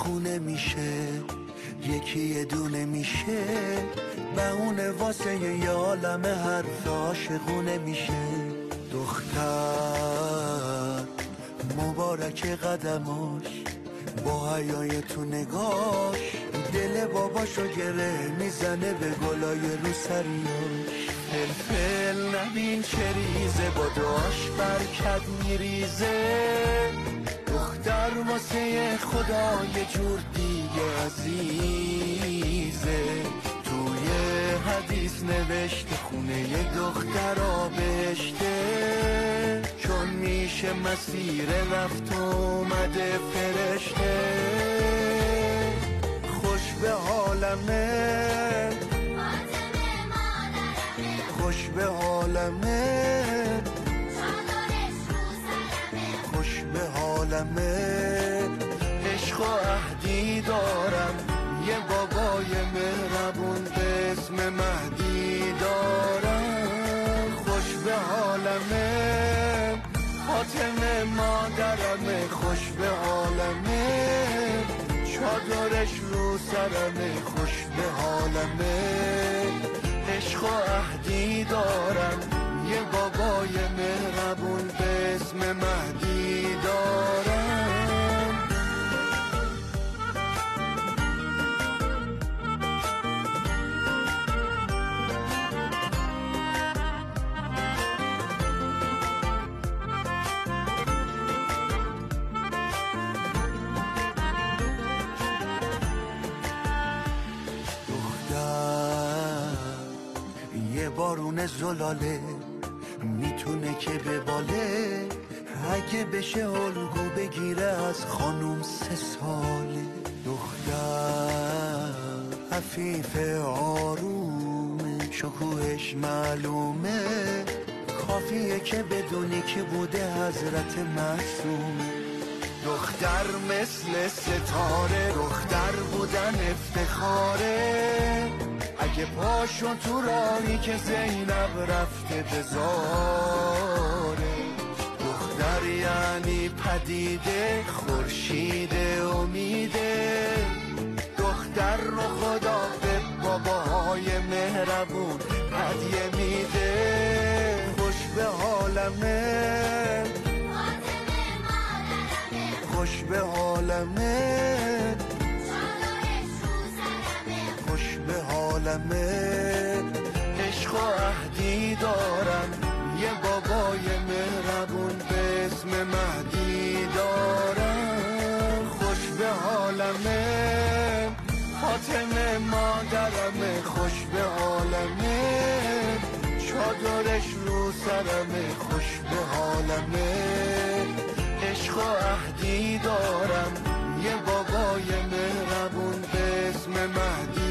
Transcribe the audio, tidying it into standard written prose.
خونه میشه، یکی یه دونه میشه، بهونه واسه یه عالم حرف عاشقونه میشه. دختر مبارک قدماش، با حیای تو نگاش، دل باباشو گره میزنه به گلای رو سریاش. فلفل نبین چه ریزه، با داش برکت میریزه. دختر واسه خدا یه جور دیگه عزیزه. توی حدیث نوشته خونه یه دختر بهشته، چون میشه مسیر رفت و اومده فرشته. خوش به حالمه، خوش به حالمه، خوش به حالمه. عشق و عهدی دارم، یه بابای مهربون به اسم مهدی دارم. خوش به حالمه، فاطمه مادرمه. خوش به حالمه، چادرش رو سرمه. خوش به حالمه، عشق و عهدی دارم، یه بابای مهربون به اسم مهدی دارم. یه بارون زلاله میتونه که بباله، اگه بشه الگو بگیره از خانوم 3 ساله. دختر عفیف آرومه، شکوهش معلومه، کافیه که بدونی که بوده حضرت معصومه. دختر مثل ستاره، دختر بودن افتخاره. اگه پاشون تو راهی که زینب رفته بذاره. دختر یعنی پدیده، خورشید امیده. دختر رو خدا به باباهای مهربون هدیه میده. خوش به حالمه، خوش به حالمه، خوش به حالمه. عشق و عهدی دارم، یه بابای مهربون به اسم مهدی دارم. خوش به حالمه، فاطمه مادرمه. خوش به حالمه، چادرش رو سرمه. خوش به حالمه، عشق و عهدی دارم، یه بابای مهربون به اسم مهدی